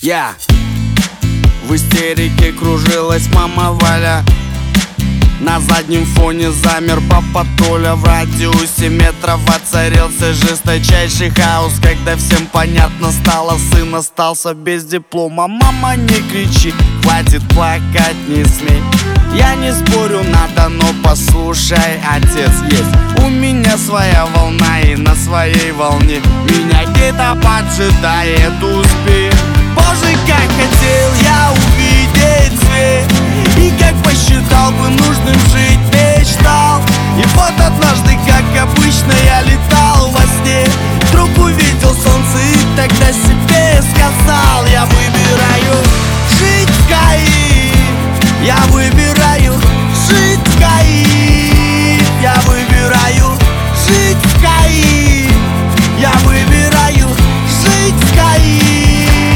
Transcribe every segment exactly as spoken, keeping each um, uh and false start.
Я в истерике кружилась мама Валя. На заднем фоне замер папа Толя. В радиусе метров воцарился жесточайший хаос, когда всем понятно стало: сын остался без диплома. Мама, не кричи, хватит плакать, не смей. Я не спорю, надо, но послушай, отец есть. У меня своя волна, и на своей волне меня где-то поджидает успех. Боже, как хотел я увидеть свет, и как посчитал бы нужным жить, мечтал. И вот однажды, как обычно, я летал во сне, вдруг увидел солнце и тогда себе сказал: я выбираю жить в Каире, я выбираю жить в Каире, я выбираю жить в Каире, я выбираю жить в Каире.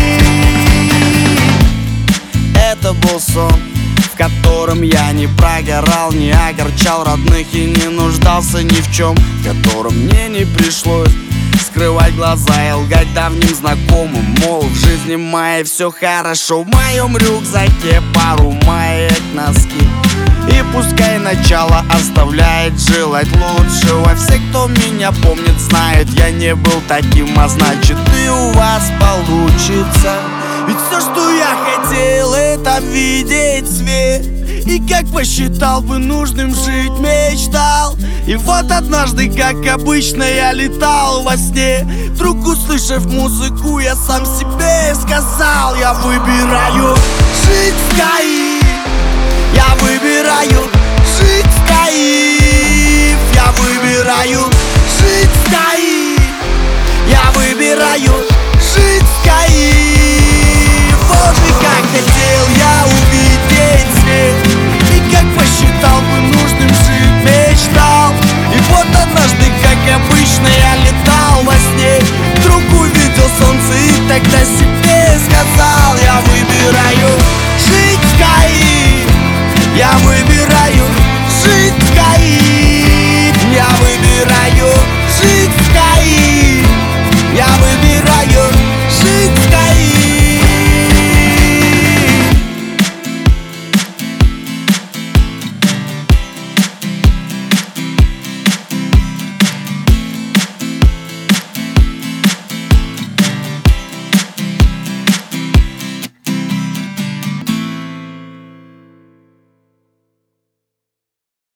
Это был сон, в котором я не прогорал, не огорчал родных и не нуждался ни в чем, в котором мне не пришлось скрывать глаза и лгать давним знакомым, мол, в жизни моей все хорошо. В моем рюкзаке пару маек, носки, и пускай начало оставляет желать лучшего. Все, кто меня помнит, знают, я не был таким, а значит и у вас получится. Ведь все, что я хотел, это видеть свет, и как посчитал бы нужным жить, мечтал. И вот однажды, как обычно, я летал во сне, вдруг услышав музыку, я сам себе сказал: я выбираю жить в Каире, я выбираю жить в Каире, я выбираю жить в Каире, я выбираю